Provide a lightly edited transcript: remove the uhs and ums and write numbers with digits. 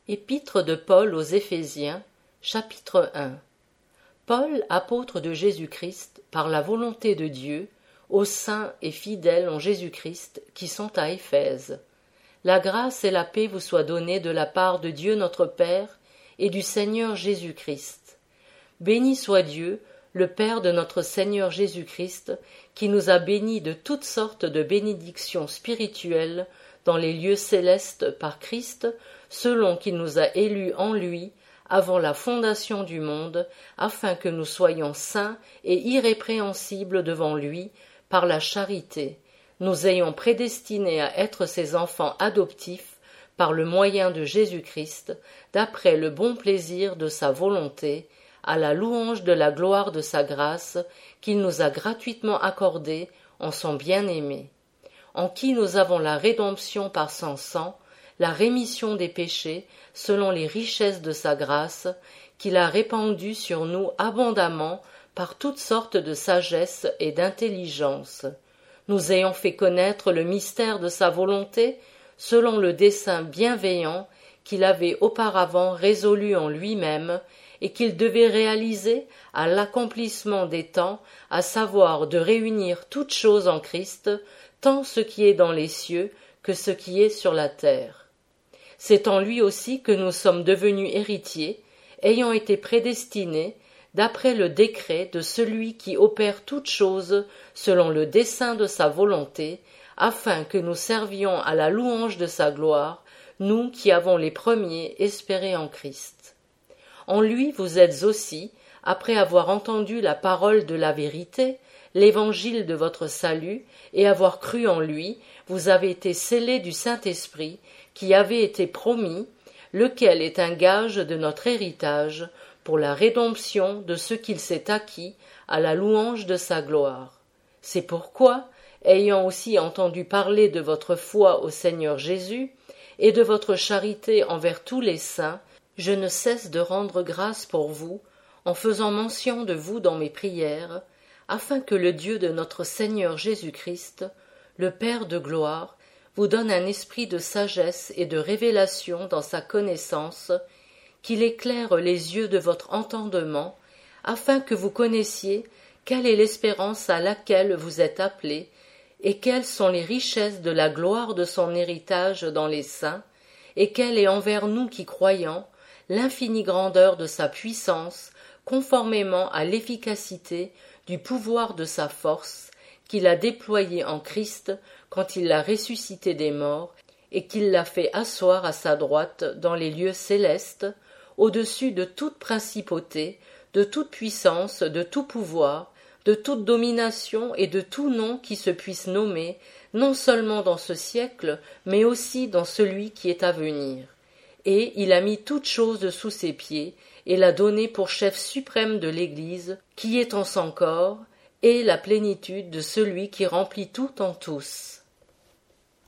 Épître de Paul aux Éphésiens, chapitre 1. Paul, apôtre de Jésus-Christ, par la volonté de Dieu, aux saints et fidèles en Jésus-Christ qui sont à Éphèse. La grâce et la paix vous soient données de la part de Dieu notre Père et du Seigneur Jésus-Christ. Béni soit Dieu, le Père de notre Seigneur Jésus-Christ, qui nous a bénis de toutes sortes de bénédictions spirituelles dans les lieux célestes par Christ, selon qu'il nous a élus en lui, avant la fondation du monde, afin que nous soyons saints et irrépréhensibles devant lui, par la charité, nous ayons prédestinés à être ses enfants adoptifs, par le moyen de Jésus-Christ, d'après le bon plaisir de sa volonté, à la louange de la gloire de sa grâce, qu'il nous a gratuitement accordée en son bien-aimé, en qui nous avons la rédemption par son sang, la rémission des péchés, selon les richesses de sa grâce, qu'il a répandue sur nous abondamment par toutes sortes de sagesse et d'intelligence, nous ayant fait connaître le mystère de sa volonté, selon le dessein bienveillant qu'il avait auparavant résolu en lui-même, et qu'il devait réaliser à l'accomplissement des temps, à savoir de réunir toutes choses en Christ, tant ce qui est dans les cieux que ce qui est sur la terre. C'est en lui aussi que nous sommes devenus héritiers, ayant été prédestinés, d'après le décret de celui qui opère toutes choses selon le dessein de sa volonté, afin que nous servions à la louange de sa gloire, nous qui avons les premiers espéré en Christ. En lui vous êtes aussi, après avoir entendu la parole de la vérité, l'évangile de votre salut, et avoir cru en lui, vous avez été scellés du Saint-Esprit, qui avait été promis, lequel est un gage de notre héritage, pour la rédemption de ce qu'il s'est acquis, à la louange de sa gloire. C'est pourquoi, ayant aussi entendu parler de votre foi au Seigneur Jésus, et de votre charité envers tous les saints, je ne cesse de rendre grâce pour vous, en faisant mention de vous dans mes prières, afin que le Dieu de notre Seigneur Jésus-Christ, le Père de gloire, vous donne un esprit de sagesse et de révélation dans sa connaissance, qu'il éclaire les yeux de votre entendement, afin que vous connaissiez quelle est l'espérance à laquelle vous êtes appelés, et quelles sont les richesses de la gloire de son héritage dans les saints, et quelle est envers nous qui croyons l'infinie grandeur de sa puissance, conformément à l'efficacité du pouvoir de sa force, qu'il a déployé en Christ quand il l'a ressuscité des morts, et qu'il l'a fait asseoir à sa droite dans les lieux célestes, au-dessus de toute principauté, de toute puissance, de tout pouvoir, de toute domination et de tout nom qui se puisse nommer, non seulement dans ce siècle, mais aussi dans celui qui est à venir. Et il a mis toutes choses sous ses pieds, et l'a donné pour chef suprême de l'Église, qui est en son corps, et la plénitude de celui qui remplit tout en tous.